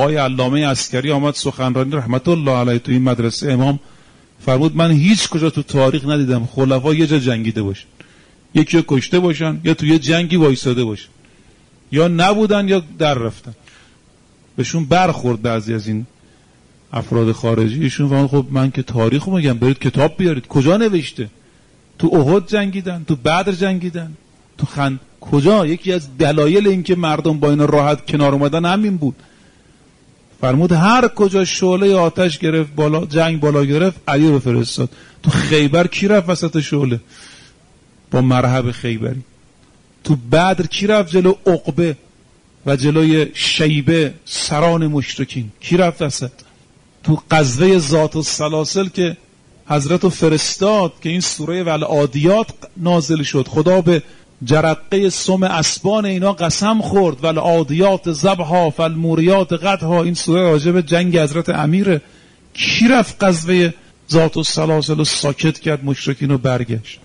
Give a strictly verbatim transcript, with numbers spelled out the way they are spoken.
آقای علامه عسکری آمد سخنرانی رحمت الله علیه تو این مدرسه امام فرمود من هیچ کجا تو تاریخ ندیدم خلفا یه جا جنگیده باشن، یکی رو کشته باشن یا تو یه جنگی وایساده باشن، یا نبودن یا در رفتن. بهشون برخورد بعضی از این افراد خارجی. ایشون فرمود خب من که تاریخو میگم، برید کتاب بیارید. کجا نوشته؟ تو احد جنگیدن، تو بدر جنگیدن، تو خند کجا؟ یکی از دلایل این که مردم با اینا راحت کنار اومدن همین بود. فرمود هر کجا شعله آتش گرفت بالا، جنگ بالا گرفت، علی رو فرستاد. تو خیبر کی رفت وسط شعله با مرحب خیبری؟ تو بدر کی رفت جلو عقبه و جلوی شیبه سران مشرکین؟ کی رفت وسط؟ تو غزوه ذات السلاسل که حضرت فرستاد که این سوره والعادیات نازل شد، خدا به جرقه سم اسبان اینا قسم خورد، والعادیات ضبحا فالموریات قدحا. این سوره راجع به جنگ حضرت امیره. کی رفت غزوه ذات السلاسل رو ساکت کرد مشرکین رو برگشت؟